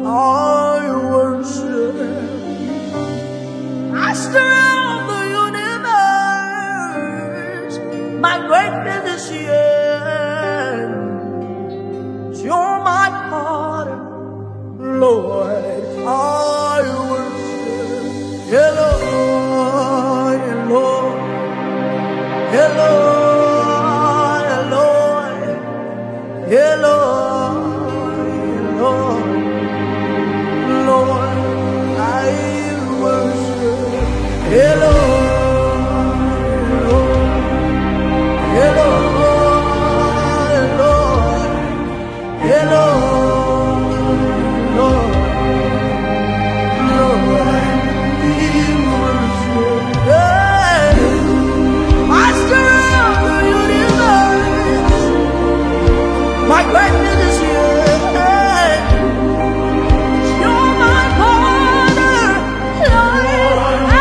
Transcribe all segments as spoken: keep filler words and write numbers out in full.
I worship. Master of the universe, my greatness is here. You're my Father, Lord, I worship. Hello, hello, hello, hello, hello, hello, Lord, I worship. Hello, hello, hello, hello, hello, Lord, we worship. Hey, Master of the universe, my greatness is here. Hey, you're my Father, Lord, I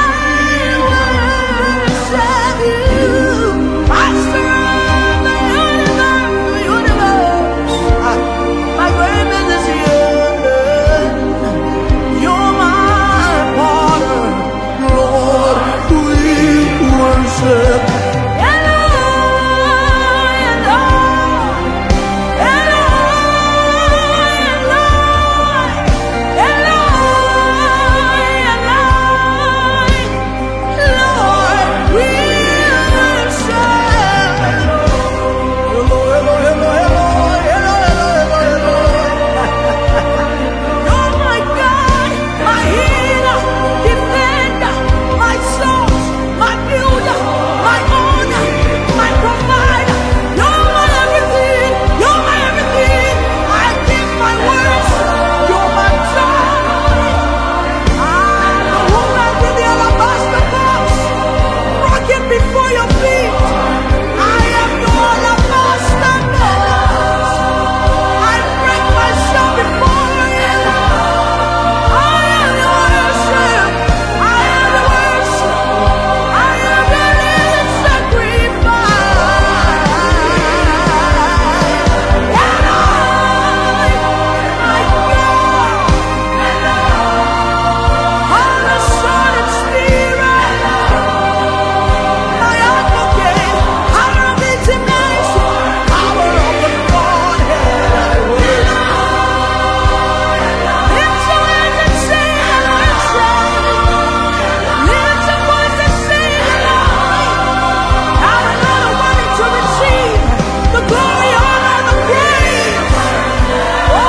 worship you. Master of the universe, the universe, ah, my greatness is here. You're my Father, Lord, we worship. Hello, hello, hello, hello, hello, hello, Lord, we worship. Hello, hello, hello, hello, hello, hello, hello. You're my God, my healer, defender, my source, my builder, my owner, my provider. You're my everything. You're my everything. I give my worship. You're my joy. I'm the woman with the alabaster box, broken before your feet. I am the alabaster box. I break myself before you. I am the worship. I am the worship. I am the living sacrifice. My God, I'm the Son and Spirit. My advocate, power of intimation, power of the Godhead. Lift your hands and sing and worship. Lift your voice and sing aloud. Now another worthy to receive the glory, honor, and the praise. Oh,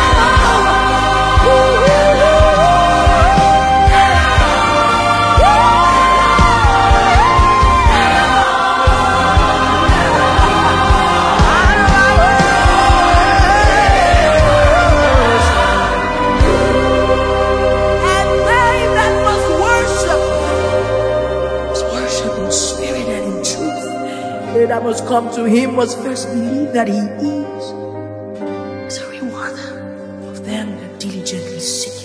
and they that must worship must worship in spirit and in truth. They that must come to him must first believe that he is, as a rewarder of them that diligently seek